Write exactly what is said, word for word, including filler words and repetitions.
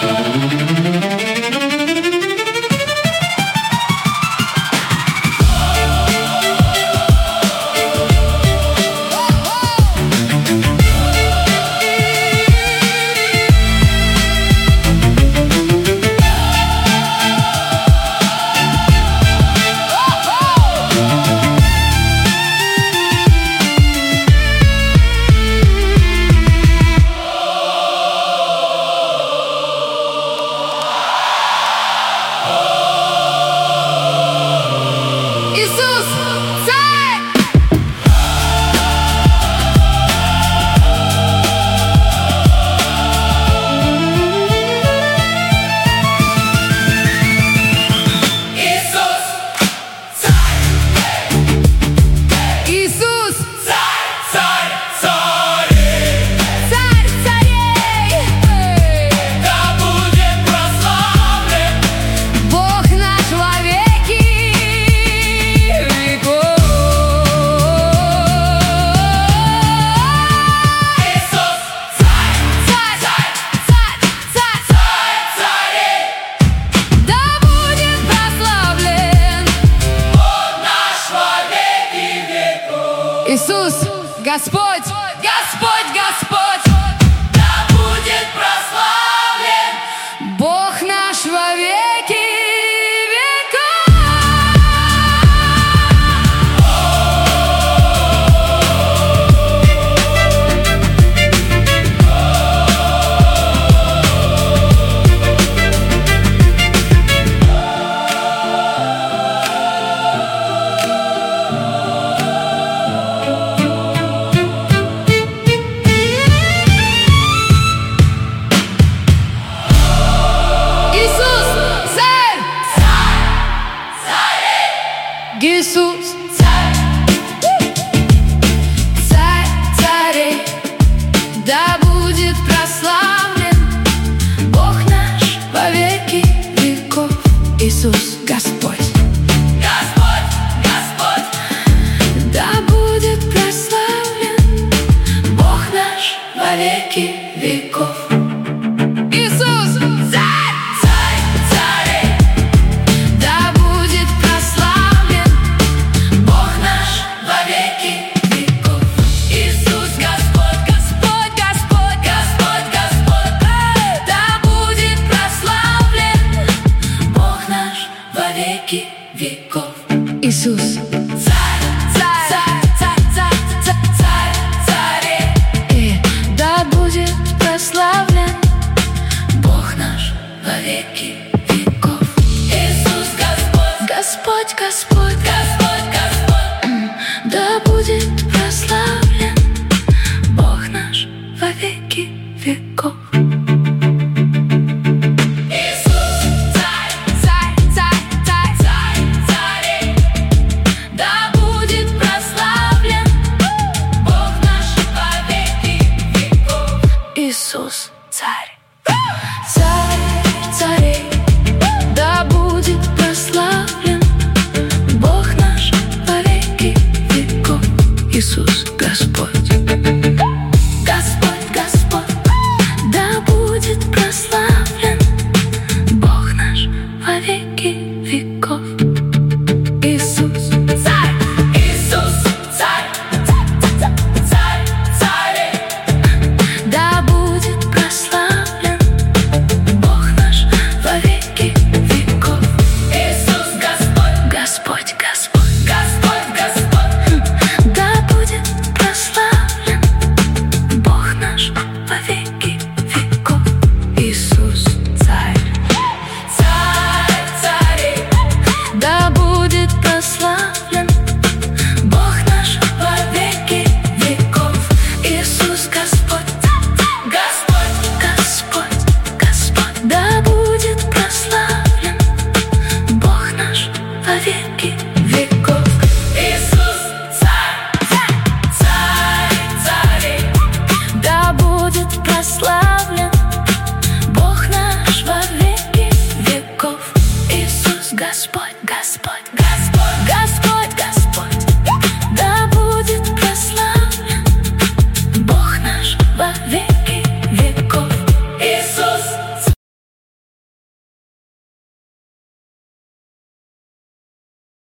Иисус, царь! Иисус, царь! Иисус, царь, царь, царей! Царь царей! Да будет прославлен Бог наш во веки веков. Иисус, царь, царь, царь, царь, царь, царь царей! Да будет прославлен Бог наш во веки веков. Иисус, Господь, Господь, Господь, да будет прославлен Бог наш во веки веков. Иисус, царь! Иисус, царь! Царь царей! Да будет прославлен Бог наш во веки веков. Иисус, Господь! Господь, Господь! Да будет прославлен Бог наш во веки веков. Иисус, царь! Царь царей! Да будет прославлен Бог наш во веки веков. Иисус, Господь, Господь, Господь, Господь, Господь! Да будет прославлен Бог наш во веки веков. Иисус, царь, царь, царь, царь, царь, царь, царь царей! И да будет прославлен Бог наш во веки веков. Иисус, Господь, Господь, Господь, Господь, Господь! Да будет прославлен Бог наш во веки веков. Иисус, царь, царь, царь, царь, царь царей! Да будет прославлен Бог наш во веки веков. Иисус, царь!